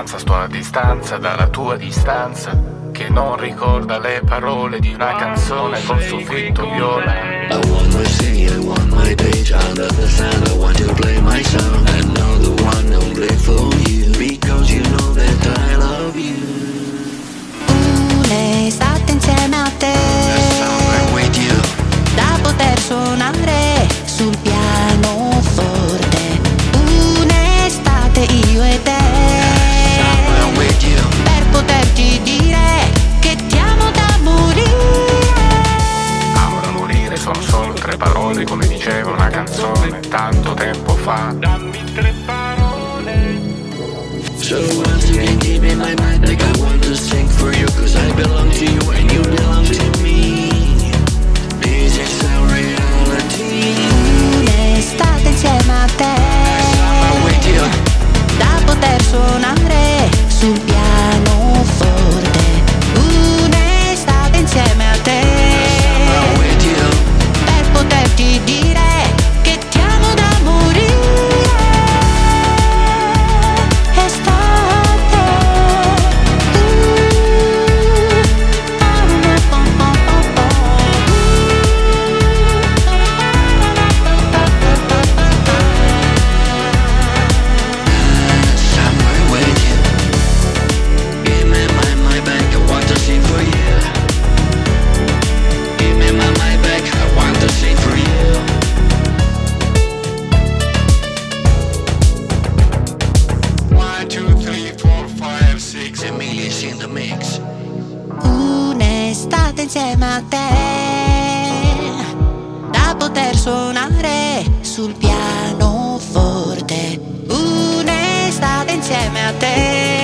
distanza, sto a distanza dalla tua distanza, che non ricorda le parole di una canzone col soffitto viola. I want my city, I want my page, I love the sound, I want to play my song. Another one, don't play for you, because you know that I love you. Un'estate insieme a te, Somewhere with you, da poter suonare sul pianoforte. Un'estate io e te, somewhere with you. per poterti dire che ti amo da morire. Amo da morire, sono solo 3 parole, come diceva una canzone tanto tempo fa. Dammi 3 parole. So once again, keep in my mind, like I want to sing for you, cause I belong to you and you belong to me. This is our reality. Un'estate insieme a te, Somewhere with you, da poter suonare sul pianoforte. Un'estate insieme a te, somewhere with you. per poterti dire che ti amo da morire. Estate, Somewhere with you. Give me my back, I want to sing for you. Give me my back, I want to sing for you. 1, 2, 3, 4, 5, 6, Emilia's in the mix. un'estate insieme a te, da poter suonare sul pianoforte. Un'estate insieme a te,